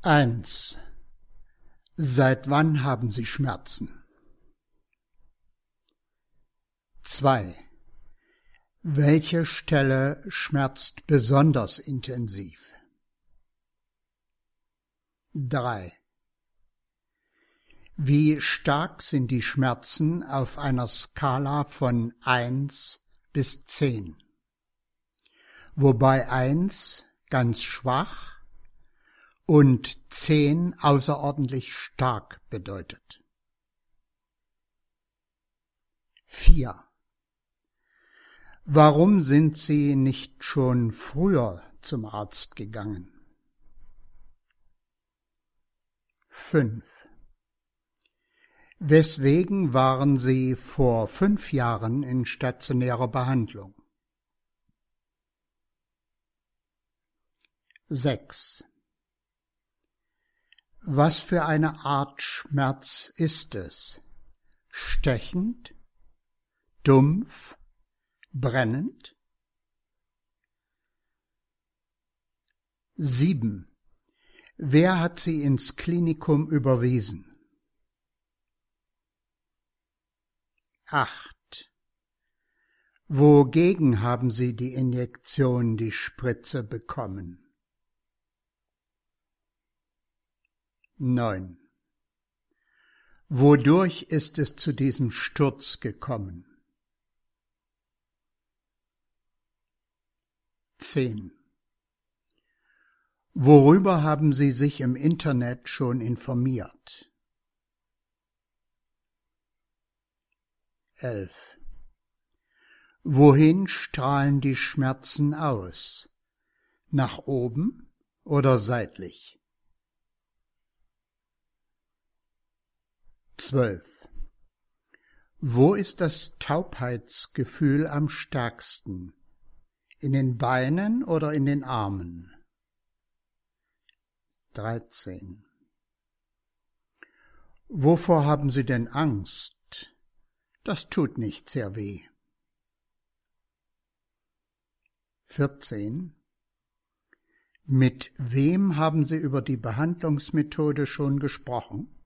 1. Seit wann haben Sie Schmerzen? 2. Welche Stelle schmerzt besonders intensiv? 3. Wie stark sind die Schmerzen auf einer Skala von 1 bis 10? Wobei 1 ganz schwach und 10 außerordentlich stark bedeutet. 4. Warum sind Sie nicht schon früher zum Arzt gegangen? 5. Weswegen waren Sie vor 5 Jahren in stationärer Behandlung? 6. Was für eine Art Schmerz ist es? Stechend? Dumpf? Brennend? 7. Wer hat Sie ins Klinikum überwiesen? 8. Wogegen haben Sie die Injektion, die Spritze bekommen? 9. Wodurch ist es zu diesem Sturz gekommen? 10. Worüber haben Sie sich im Internet schon informiert? 11. Wohin strahlen die Schmerzen aus? Nach oben oder seitlich? 12. Wo ist das Taubheitsgefühl am stärksten? In den Beinen oder in den Armen? 13. Wovor haben Sie denn Angst? Das tut nicht sehr weh. 14. Mit wem haben Sie über die Behandlungsmethode schon gesprochen?